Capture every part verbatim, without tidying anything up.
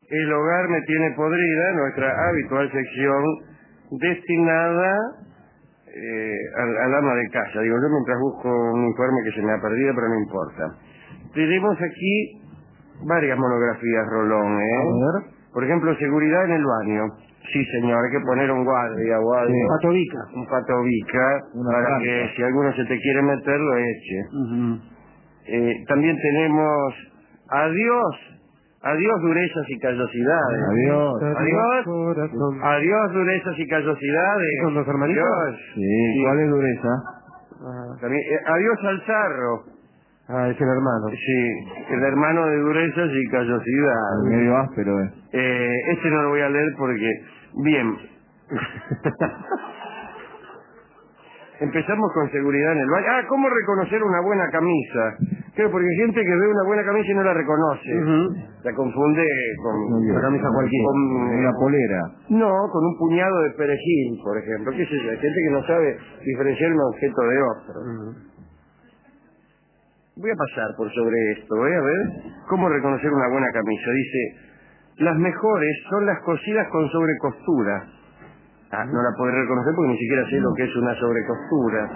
El hogar me tiene podrida, nuestra habitual sección destinada eh, al, al ama de casa. Digo, yo mientras busco un informe que se me ha perdido, pero no importa. Tenemos aquí varias monografías, Rolón, ¿eh? A ver. Por ejemplo, seguridad en el baño. Sí, señor, hay que poner un guardia o algo. Sí. Patovica. Un patovica, Una para planta. que si alguno se te quiere meter, lo eche. Uh-huh. eh, también tenemos adiós. Adiós durezas y callosidades. Adiós. Adiós. Corazón. Adiós durezas y callosidades. ¿Son dos hermanitos? Adiós. Sí. Sí. ¿Cuál es dureza? Ah. También, eh, adiós al zarro. Ah, es el hermano. Sí, el hermano de durezas y callosidades. Medio áspero, eh. Eh, este no lo voy a leer porque... Bien. Empezamos con seguridad en el baño. Ah, ¿cómo reconocer una buena camisa? Creo, porque hay gente que ve una buena camisa y no la reconoce. Uh-huh. La confunde con... Una camisa cualquiera. Con, una polera. No, con un puñado de perejil, por ejemplo. ¿Qué sé yo? Hay gente que no sabe diferenciar un objeto de otro. Uh-huh. Voy a pasar por sobre esto, ¿eh? A ver. ¿Cómo reconocer una buena camisa? Dice, las mejores son las cosidas con sobrecostura. Ah, no la podré reconocer porque ni siquiera sé lo que es una sobrecostura.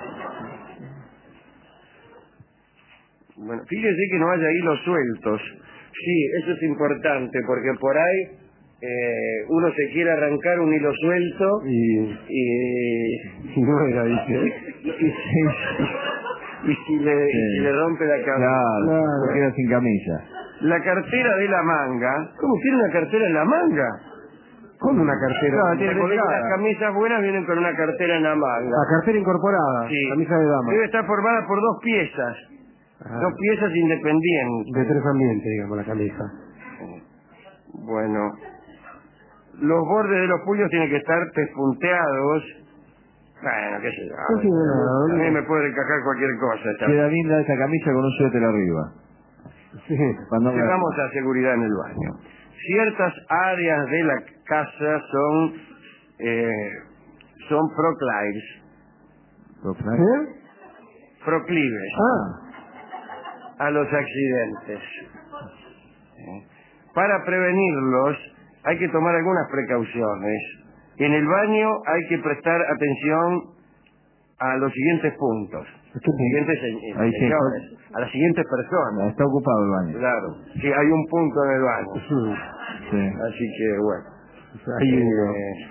Bueno, fíjese que no haya hilos sueltos. Sí, eso es importante porque por ahí eh, uno se quiere arrancar un hilo suelto Y... y... y no era, dice. y, y, y si le, Sí. y si le rompe la cabeza. Claro, Claro. porque era sin camisa. La cartera de la manga. ¿Cómo tiene una cartera en la manga? ¿Cómo una cartera? Claro, tiene porque colgada. las camisas buenas vienen con una cartera en la manga. La cartera incorporada. Sí. Camisa de dama. Debe estar formada por dos piezas. Ah. Dos piezas independientes. De tres ambientes, digamos, la camisa. Bueno. Los bordes de los puños tienen que estar pespunteados. Bueno, qué sé yo. Sí, sí, no, no, A mí no. me puede encajar cualquier cosa. esta- Queda linda esa camisa con un suéter arriba. Sí, cuando Llegamos a seguridad en el baño. Ciertas áreas de la casa son eh, son proclives. ¿Eh? Proclives Ah. a los accidentes. ¿Eh? Para prevenirlos hay que tomar algunas precauciones. En el baño hay que prestar atención a los siguientes puntos. Siguientes se- Ahí sí. señores, a las siguientes personas. Está ocupado el baño. Claro, sí, hay un punto en el baño. Sí. Así que, bueno. Ahí Eh,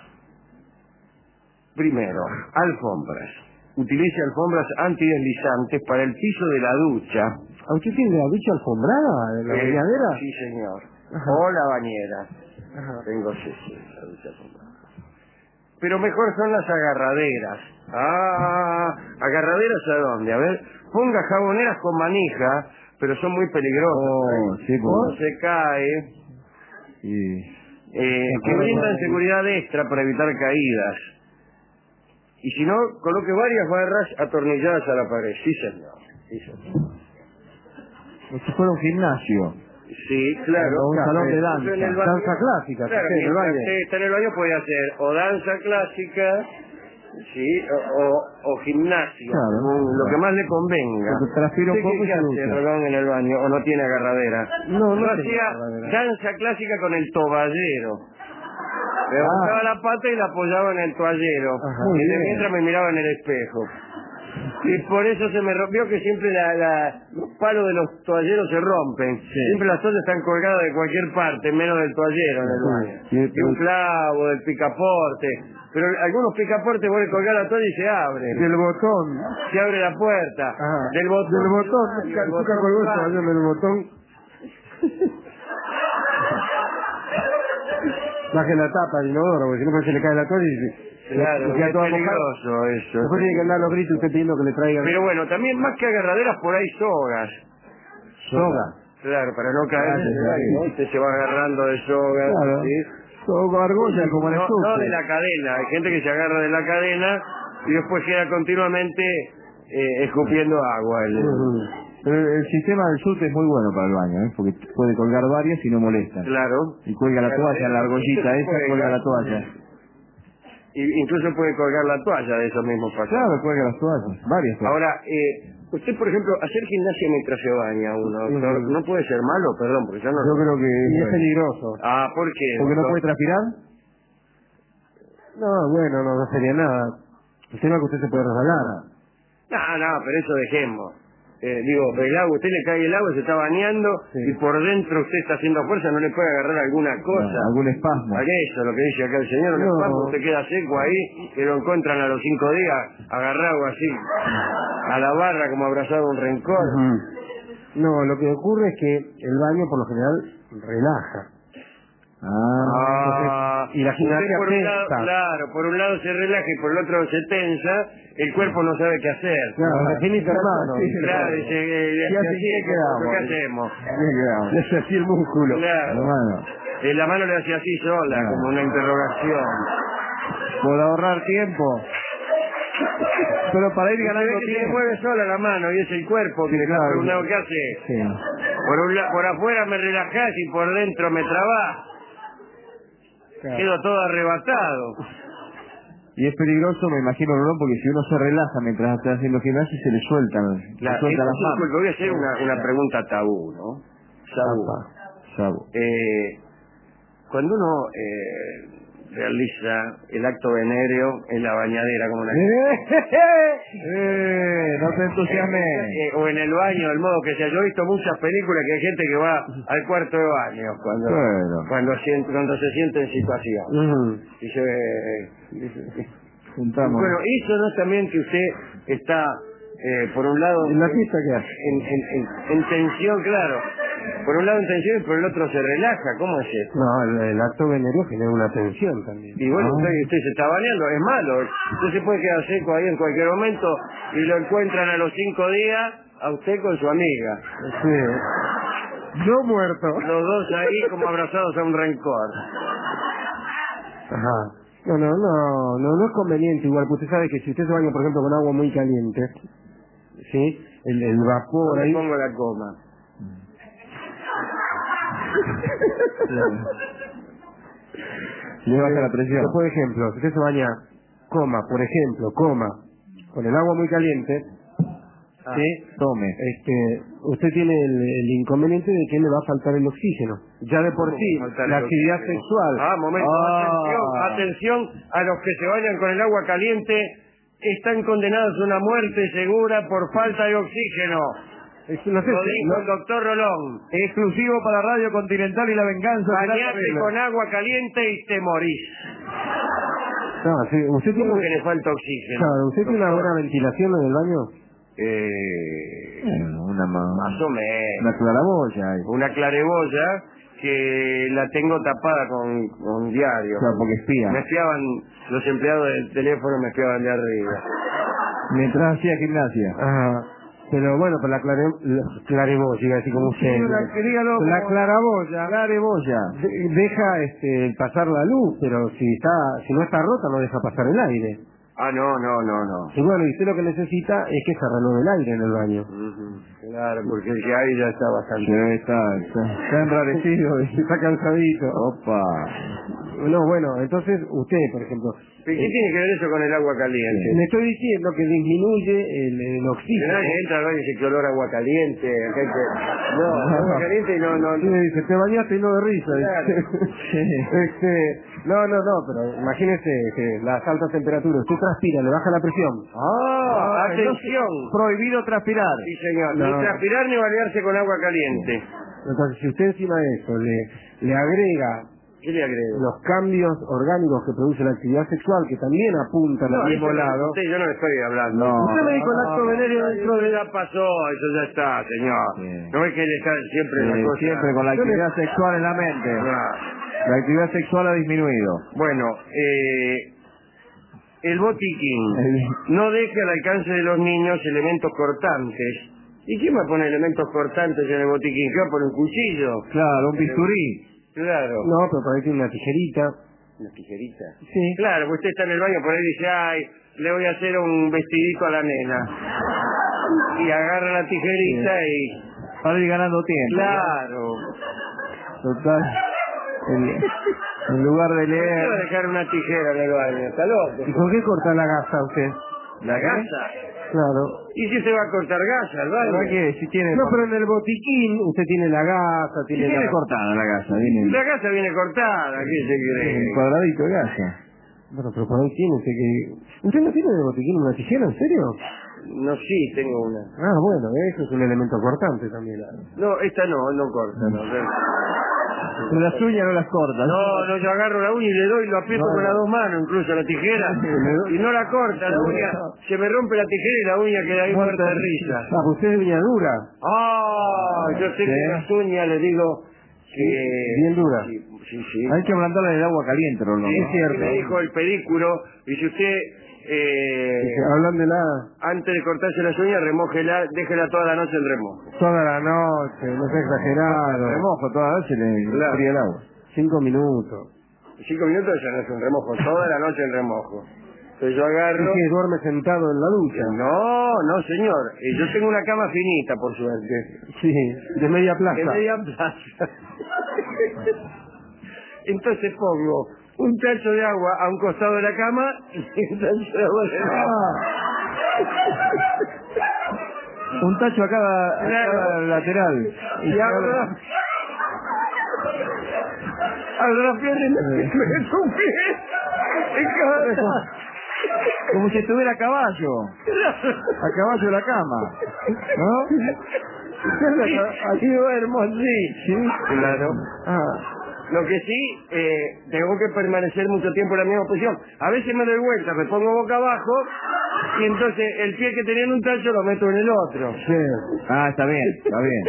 primero, alfombras. Utilice alfombras antideslizantes para el piso de la ducha. ¿A usted tiene la ducha alfombrada en la Eh, bañadera? Sí, señor. Ajá. O la bañera. Ajá. Tengo, sí, sí, la ducha alfombrada. Pero mejor son las agarraderas. Ah, ¿agarraderas a dónde? A ver, ponga jaboneras con manija, pero son muy peligrosas. Oh, sí, Uno pues. se cae, Y... eh, que brindan seguridad extra para evitar caídas. Y si no, coloque varias barras atornilladas a la pared. Sí, señor. Sí, señor. Como si fuera un gimnasio. Sí, claro. O un Claro, salón de eh, danza. en el baño- Danza clásica, Claro, que esté en el mientras baño. usted está en el baño puede hacer o danza clásica, sí, o, o, o gimnasia, Claro. mm, lo que más le convenga. Porque transpira un ¿Usted poco qué y se hace, ducha. Rolón, en el baño o no tiene agarradera? No, no Yo tengo hacía agarradera. danza clásica con el toballero. Levantaba la pata y la apoyaba en el toallero. Ajá. Y Muy de bien. mientras me miraba en el espejo. Y por eso se me rompió que siempre la, la, los palos de los toalleros se rompen. Sí. Siempre las toallas están colgadas de cualquier parte, menos del toallero en el baño. Sí, De un pero- clavo, del picaporte. Pero algunos picaportes vuelven a colgar la toalla y se abren. Del botón. Se abre la puerta. Ajá. Del botón. Del botón. Del Nunca botón nunca colgó el baño. toallero del botón. Baje la tapa del inodoro, porque si no se le cae la toalla y se... Claro, se queda es toda mojada. peligroso eso. Después tiene que andar los gritos usted pidiendo que le traigan Pero bueno, también más que agarraderas por ahí sogas. soga. Claro, para no caer. Ah, sí, sí. ¿no? Usted se va agarrando de sogas. Claro. ¿sí? Soga, argolla, como en el No, no subte. de la cadena. Hay gente que se agarra de la cadena y después queda continuamente eh, escupiendo agua. El- Ujú. Pero el sistema del subte es muy bueno para el baño, ¿eh? Porque puede colgar varias y no molesta. Claro. Y cuelga la toalla, la argollita esa, Cuelga. cuelga la toalla. Y incluso puede colgar la toalla de esos mismos pasajes. Claro, cuelga las toallas, varias toallas. Ahora, eh, Usted, por ejemplo, hacer gimnasia mientras se baña uno, doctor, Uh-huh. ¿no puede ser malo? Perdón, porque yo no... Yo creo que Y es bueno. peligroso. Ah, ¿por qué? ¿Porque no doctor? puede transpirar? No, bueno, no, no sería nada. El tema es que usted se puede resbalar. No, no, pero eso dejemos. Eh, digo, el agua, usted le cae el agua, se está bañando Sí. y por dentro usted está haciendo fuerza, no le puede agarrar alguna cosa. No, algún espasmo. ¿A qué eso? Lo que dice acá el señor, un No. espasmo, usted queda seco ahí, que lo encuentran a los cinco días, agarrado así, a la barra como abrazado a un rencor. Ujú. No, lo que ocurre es que el baño por lo general relaja. Ah, Ah, y la usted gimnasia por un lado, tensa. claro, por un lado se relaja y por el otro se tensa, el cuerpo no sabe qué hacer. Claro, definite, hermano. Sí, Claro, dice, eh, ¿Y así así, qué quedamos? ¿qué hacemos? bien quedamos. Es así el músculo. Claro. Hermano, Eh, la mano le hacía así sola, Ah. como una interrogación. por ahorrar tiempo. Pero para ir Y se ve ganando que se le tiempo. mueve sola la mano y es el cuerpo que Sí, le está claro. preguntando qué hace. Sí. Por, un la- por afuera me relajás y por dentro me trabás. Claro. Quedo todo arrebatado. Y es peligroso, me imagino, ¿no? Porque si uno se relaja mientras está haciendo gimnasia, se le sueltan, Claro, se suelta esto las es un manos. culto. Voy a hacer una, una pregunta tabú, ¿no? Tabú. Sabo. Eh, cuando uno eh, realiza el acto venéreo en la bañadera, como una... Eh, no te entusiasmes. Eh, o en el baño, del modo que sea. Yo he visto muchas películas que hay gente que va al cuarto de baño cuando Bueno. cuando, sien- cuando se siente en situación. Ujú. Y se ve- Juntamos. bueno, eso no es también que usted está, eh, por un lado, ¿En la fiesta qué hace? en, en- en- en tensión, claro. Por un lado en tensión y por el otro se relaja. ¿Cómo es eso? No, el, el acto venéreo genera una tensión también. Y bueno, Ah. usted, usted se está bañando, es malo. Usted se puede quedar seco ahí en cualquier momento y lo encuentran a los cinco días a usted con su amiga. Sí. Yo muerto. Los dos ahí como abrazados a un rencor. Ajá. No, no, no, no, no es conveniente igual, porque usted sabe que si usted se baña, por ejemplo, con agua muy caliente, ¿sí? El, el vapor Ahora ahí... pongo la coma. Le baja la presión. Pero, por ejemplo, si usted se baña, coma, por ejemplo, coma, con el agua muy caliente, Ah. ¿sí? Tome. Este, usted tiene el, el inconveniente de que le va a faltar el oxígeno. Ya de por ¿Cómo sí, va a faltar la el actividad oxígeno? sexual... Ah, momento, Ah. atención, atención a los que se bañan con el agua caliente, están condenados a una muerte segura por falta de oxígeno. Es- no sé, Lo si- dijo no- el doctor Rolón. Exclusivo para Radio Continental y La Venganza. Bañate con agua caliente y te morís. no, sí, usted tiene, ¿Cómo que le falta oxígeno? claro, usted tiene una doctor? buena ventilación en el baño. Eh, Bueno, una más. más o menos. Una claraboya. ahí. Una clareboya que la tengo tapada con, con diario. O sea, porque espía. Me espiaban, los empleados del teléfono me espiaban de arriba. Mientras hacía gimnasia. Ajá. Pero bueno, pero la, clare, la clareboya, así como usted. la- dígalo la como- claraboya Claraboya. de- deja este, pasar la luz, pero si está, si no está rota no deja pasar el aire. Ah, no, no, no, no. Y bueno, y usted lo que necesita es que se renueve el aire en el baño. Ujú. Claro, porque el que hay ya está bastante... Sí, está, está, está enrarecido. Está cansadito. Opa. No, bueno, entonces usted, por ejemplo, ¿Qué eh, tiene que ver eso con el agua caliente? le estoy diciendo que disminuye el, el Que oxígeno. nadie entra al baño y dice que olor a agua caliente. que hay que- No, agua caliente y no, no, Sí, no. dice, te bañaste y no de risa. Claro. dice. este, no, no, no, pero imagínese que las altas temperaturas, usted transpira, le baja la presión. Ah, entonces, atención. Prohibido transpirar. Sí, señor. No. Ni transpirar ni bañarse con agua caliente. Entonces, si usted encima de eso le, le agrega ¿Qué le agrego? los cambios orgánicos que produce la actividad sexual, que también apuntan No, al eso mismo no- lado. usted, yo no le estoy hablando. No. Usted me dijo el acto venéreo dentro Eso de... ya pasó, eso ya está, señor. Sí. No es que le está siempre Eh, la cosa... siempre con la actividad sexual en la mente. Ah. La actividad sexual ha disminuido. Bueno, eh, el botiquín El- no deja al alcance de los niños elementos cortantes. ¿Y quién va a poner elementos cortantes en el botiquín? ¿Qué va a poner un cuchillo? Claro, un bisturí. Claro. No, pero por ahí tiene una tijerita. ¿Una tijerita? Sí. Claro, pues usted está en el baño por ahí y dice, ay, le voy a hacer un vestidito a la nena. Y agarra la tijerita y... Para ir ganando tiempo. Claro. Total. En, en lugar de ¿Por qué va a leer. dejar una tijera en el baño? ¿Está loco? ¿Y con qué corta la gasa usted? ¿La gasa? Claro. ¿Y si se va a cortar gasa al ¿Verdad baño? que si tiene... No, pero en el botiquín usted tiene la gasa, Si tiene tiene la... cortada la gasa, viene La gasa viene cortada, ¿qué se cree? un cuadradito de gasa. Bueno, pero por ahí tiene usted que... ¿Usted no tiene en el botiquín una tijera, en serio? No, sí, tengo una. Ah, bueno, eso es un elemento cortante también. No, esta no, no corta, no. Pero las uñas no las cortas. No, no, yo agarro la uña y le doy, lo aprieto No, con no. las dos manos, incluso la tijera, y no la corta la uña. Se me rompe la tijera y la uña queda ahí muerta de risa. Ah, pues usted es uña dura. Ah, yo tengo ¿Sí? unas uñas, le digo que... Bien dura. Sí, sí, sí. Hay que ablandarla en el agua caliente, Rolón. Sí, ¿no? es cierto. me dijo el pedículo, y si usted... Eh, Hablan de la... antes de cortarse las uñas, remójela, déjela toda la noche en remojo. Toda la noche, no sea exagerado. Remojo toda la noche le Claro. fría el agua. Cinco minutos. Cinco minutos ya no es un remojo, toda la noche en remojo. Entonces yo agarro... ¿Y que duerme sentado en la ducha? No, no señor, Eh, yo tengo una cama finita por suerte. Sí, de media plaza. En media plaza. Entonces pongo un tacho de agua a un costado de la cama y un tacho de agua de Un tacho a cada, a Claro. cada lateral. y abro abro la pierna y me meto un pie en cada tacho. Como si estuviera a caballo. A caballo de la cama. ¿No? Así duermo, sí. Sí. Claro. Ah. Lo que sí, eh, tengo que permanecer mucho tiempo en la misma posición. A veces me doy vuelta, me pongo boca abajo y entonces el pie que tenía en un tacho lo meto en el otro. Sí. Ah, está bien, está bien.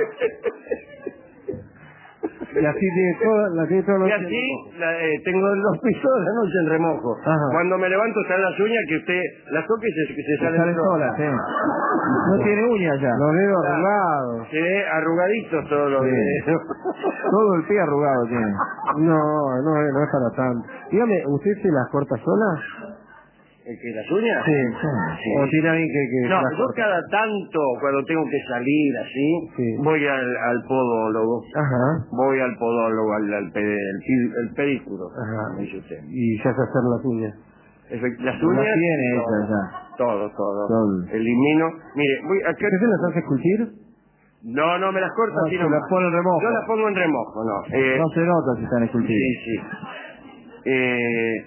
Y así tiene toda, la tiene toda la Y noche. así la, eh, tengo los pisos de la noche en remojo. Ajá. Cuando me levanto están las uñas que usted las toque y se, que se Se salen salen solas, sí. No tiene uñas ya. Los dedos Claro. arrugados. Se ve arrugaditos todos los Sí. dedos. Todo el pie arrugado tiene. No, no, es- no es para tanto. Dígame, ¿usted se las corta sola? ¿El que las uñas? Sí. Sí. ¿O tiene alguien que, que No, las yo corta? cada tanto, cuando tengo que salir así, Sí. voy al, al podólogo. Ajá. Voy al podólogo, al, al pedi- el, pi- el pedículo, Ajá. me dice usted. Y se hace hacer las uñas. Efect- Las Las uñas... tiene todo, esas ya. Todo, todo. Todo. Elimino... Mire, voy acá... ¿Usted se las hace esculpir? No, no, me las corto No, así se nomás. las pone en remojo. Yo las pongo en remojo, no. Eh, No se nota si están esculpidas. sí, sí. Eh,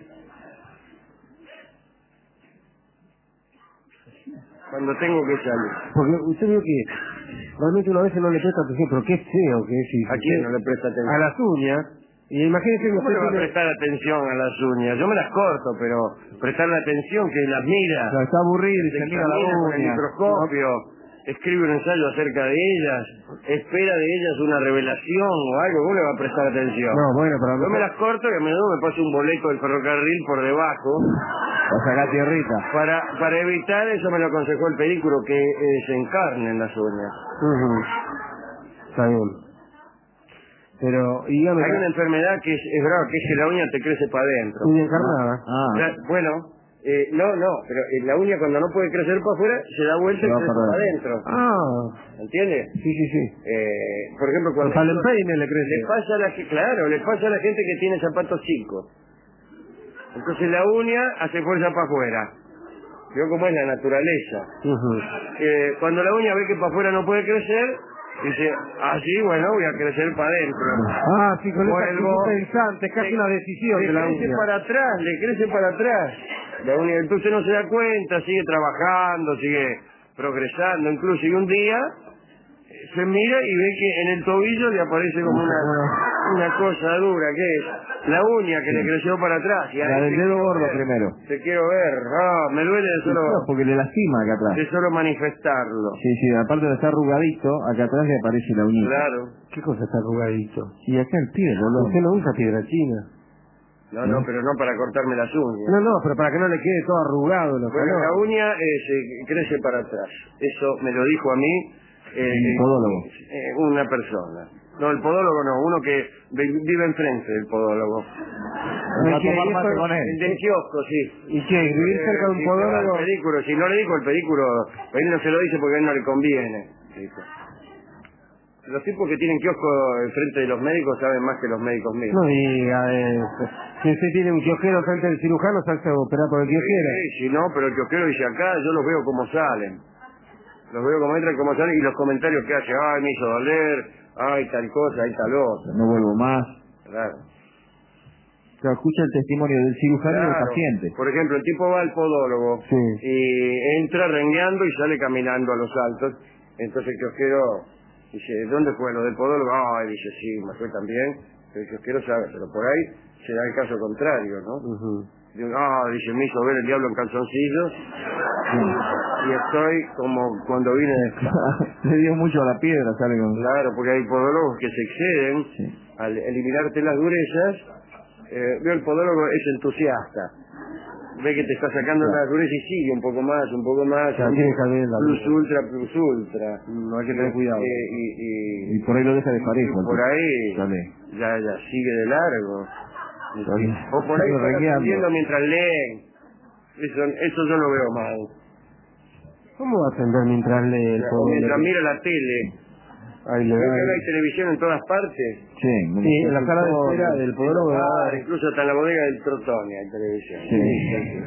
cuando tengo que salir. Porque usted vio que realmente una vez no le presta atención, pero qué feo que es. si ¿A quién no le presta A atención? las uñas. Y imagínese que ¿Cómo usted le va a tiene... prestar atención a las uñas? Yo me las corto, pero prestarle atención, que las mira. O sea, está aburrido y Se se mira la examina con el uña. microscopio, escribe un ensayo acerca de ellas, espera de ellas una revelación o algo, ¿cómo le va a prestar atención? No, bueno, pero... a lo Yo me mejor- las corto y a menudo me paso un boleto del ferrocarril por debajo O sacar tierrita. para para evitar, eso me lo aconsejó el pedículo, que eh, se encarnen las uñas. Ujú. Está bien. Pero, y dígame... Hay una enfermedad que es, es brava, que es que la uña te crece para adentro. Uña encarnada. Ah. La- bueno, eh, no, no, pero eh, la uña cuando no puede crecer para afuera, se da vuelta Se y va crece para para adentro. Ah, ¿Entiendes? sí, sí, sí. Eh, por ejemplo, cuando... Hasta el empeine le crece. Le pasa a la que, claro, le pasa a la gente que tiene zapatos chicos. Entonces la uña hace fuerza para afuera. Veo cómo es la naturaleza. Ujú. Eh, cuando la uña ve que para afuera no puede crecer, dice, ah, sí, bueno, voy a crecer para adentro. Ah, sí, con esa Vuelvo. actitud pensante, es casi Le- una decisión le de la crece uña. para atrás, le crece para atrás. La uña, entonces no se da cuenta, sigue trabajando, sigue progresando, incluso, y un día eh, se mira y ve que en el tobillo le aparece como una, una cosa dura, que es la uña que le creció para atrás. Y La ahí del te dedo quiero gordo ver, primero. Te quiero ver, ah, me duele de solo, No, porque le lastima acá atrás. de solo manifestarlo. Sí, sí, aparte de estar arrugadito, acá atrás le aparece la uñita. Claro. ¿Qué cosa está arrugadito? Y acá el pie, boludo. Usted no usa piedra china. No, no, pero no para cortarme las uñas. No, no, pero para que no le quede todo arrugado. Los Bueno, la calores. uña eh, se crece para atrás. Eso me lo dijo a mí eh, Un podólogo. eh, una persona. No, el podólogo no, uno que vi- vive enfrente del podólogo. Va a ¿Y qué? tomar ¿Y mate esto- con él. El del kiosco, sí. ¿Y qué? ¿Vivir cerca de un Eh, y se va podólogo? al pedículo. Si no le dijo el pedículo, él no se lo dice porque a él no le conviene. Dijo. Los tipos que tienen kiosco enfrente de los médicos saben más que los médicos mismos. No diga eso. Si usted tiene un kiosquero frente del cirujano, salse a operar por el kiosquero. Sí, sí, no, pero el kiosquero dice acá, yo los veo como salen. Los veo como entran, como salen, y los comentarios que hace, ay, me hizo doler, ay, tal cosa, ay, tal otra. No vuelvo más. Claro. O sea, escucha el testimonio del cirujano y del Claro. paciente. Por ejemplo, el tipo va al podólogo Sí. y entra rengueando y sale caminando a los saltos. Entonces el kiosquero dice, ¿dónde fue lo del podólogo? Ay, dice, sí, me fue también. El kiosquero sabe, pero por ahí se da el caso contrario, ¿no? Uh-huh. Digo, ah, dice, me hizo ver el diablo en calzoncillos y estoy como cuando vine de... Le dio mucho a la piedra, sale con... Claro, porque hay podólogos que se exceden Sí. al eliminarte las durezas. Eh, veo el podólogo es entusiasta, ve que te está sacando Claro. las durezas y sigue un poco más, un poco más, Claro, tiene que haber la plus duda. ultra, plus ultra. No hay que tener cuidado. Eh, y, y, Y por ahí lo deja de parejo. por ahí Sale. ya, ya sigue de largo. Sale. O por ahí Sale están rengueando. atendiendo mientras leen. Eso, eso yo lo veo mal. ¿Cómo va a atender mientras lee el O mientras podólogo? mira la tele. Ahí le ¿Ves que da. ahora hay televisión en todas partes? Sí, Sí, en la sala de espera del podólogo. Ah, incluso hasta en la bodega del Trotone hay televisión. Sí.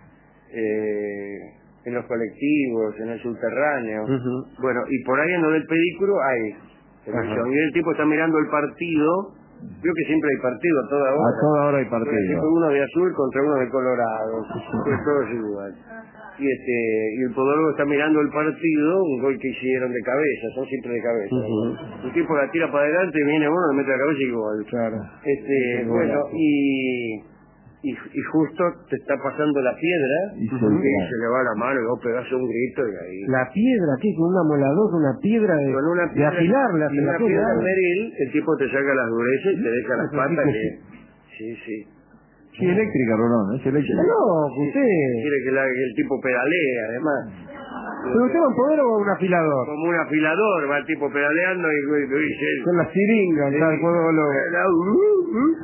Eh, en los colectivos, en el subterráneo. Ujú. Bueno, y por ahí en lo del pedículo hay televisión. Ajá. Y el tipo está mirando el partido. Veo que siempre hay partido a toda hora. A toda hora hay Bueno, partido. siempre uno de azul contra uno de colorado. Pues todo es igual. Y este y el podólogo está mirando el partido, un gol que hicieron de cabeza, son siempre de cabeza. Ujú. El tipo la tira para adelante, viene uno, le mete la cabeza y gol. Claro. Este, Sí, bueno, golazo. y, y y justo te está pasando la piedra Y se- y se le va la mano y vos pegás un grito y ahí. La piedra, ¿qué? ¿Con un amolador, una piedra de, Con una de piedra, afilarla? y se la una puede piedra dar. meril, el tipo te saca las durezas y te deja las Eso sí patas que que... sí. Sí, sí. Sí, eléctrica, Rolón, es eléctrica. No, usted. Quiere que, la- que el tipo pedalee, además. ¿Pero usted va a un podólogo o a un afilador? Como un afilador, va el tipo pedaleando y, y, y dice... Con la siringa, Sí. está el podólogo. La- uh, uh.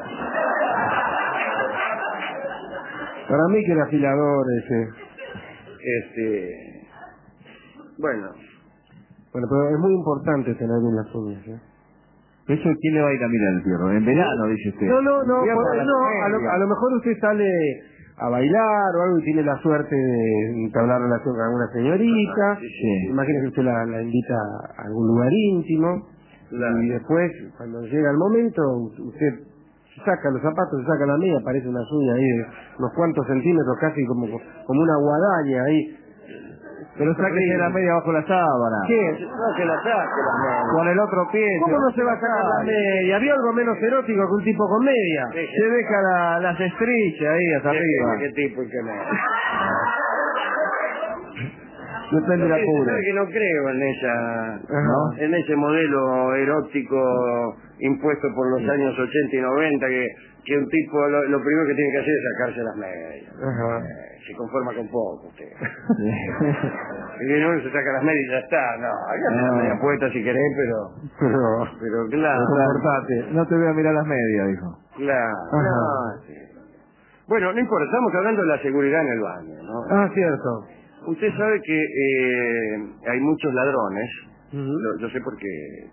Para mí que el afilador ese. Este... Bueno, Bueno, pero es muy importante tener bien las uñas, ¿eh? ¿Eso quién le va a ir a mirar el fierro? En verano, dice usted. No, no, no, Invierno, por- a la no, a lo, media. a lo mejor usted sale a bailar o algo y tiene la suerte de entablar relación con alguna señorita. Sí, sí. Imagínese que usted la, la invita a algún lugar íntimo. Claro. Y después, cuando llega el momento, usted saca los zapatos, saca la media, aparece una uña ahí de unos cuantos centímetros, casi como, como una guadaña ahí. Pero sáquese la media bajo la sábana. ¿Qué? no se la saque la mano. Con el otro pie. ¿Cómo no se va a sacar la media? ¿Había algo menos erótico que un tipo con media? Se deja la, las estrellas ahí hasta ¿Qué, arriba. qué tipo y qué no? Depende de la Sí, pura. sabe que no creo en esa, ¿No? en ese modelo erótico impuesto por los años ochenta y noventa que, que un tipo lo, lo primero que tiene que hacer es sacarse las medias. Ajá. Eh, se conforma con poco usted. Y que no se saca las medias y ya está. No, acá No. las medias puestas si querés, pero, Pero, pero claro, comportate. No te voy a mirar las medias, dijo. claro. Ajá. no, sí. Bueno, no importa, estamos hablando de la seguridad en el baño, ¿no? Ah, cierto. Usted sabe que eh, hay muchos ladrones. Ujú. Lo- yo sé porque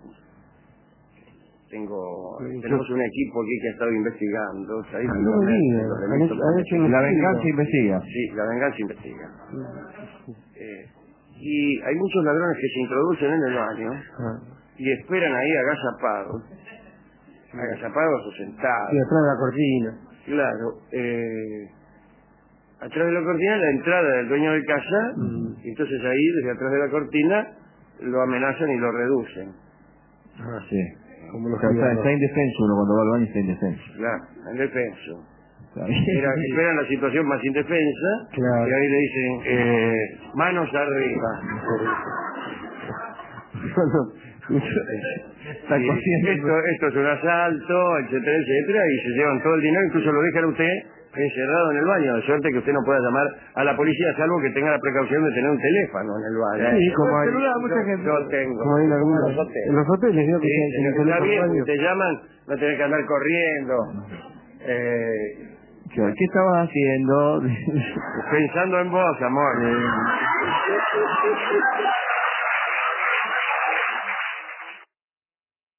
tengo Sí, tenemos yo- un equipo aquí que ha estado investigando. Ah, no me diga. los Han delitos hecho- han hecho cometidos. La investiga. venganza investiga. Sí, la venganza investiga. Eh, y hay muchos ladrones que se introducen en el baño Ah. y esperan ahí agazapados, agazapados o sentados. Sí, atrás de la cortina. Claro, eh, atrás de la cortina la entrada del dueño de casa, Mm. y entonces ahí, desde atrás de la cortina, lo amenazan y lo reducen. Ah, Sí. como los O sea, está, criados. está indefenso uno cuando va al baño, está indefenso. Claro, en defenso. Está Era- bien. esperan la situación más indefensa, Claro. y ahí le dicen, eh, manos arriba. Está Sí, consciente. esto, esto es un asalto, etcétera, etcétera, y se llevan todo el dinero, incluso lo dejan a usted encerrado en el baño, de suerte que usted no pueda llamar a la policía, salvo que tenga la precaución de tener un teléfono en el baño. Sí, como hay- celular, mucha Yo- gente. Yo tengo. Como hay en algunos. Los hoteles. En los hoteles, digo que Sí, tienen- tienen está teléfono bien, baño. te llaman, no tenés que andar corriendo. Eh, Claro, ¿qué estabas haciendo? pensando en vos, amor. Eh,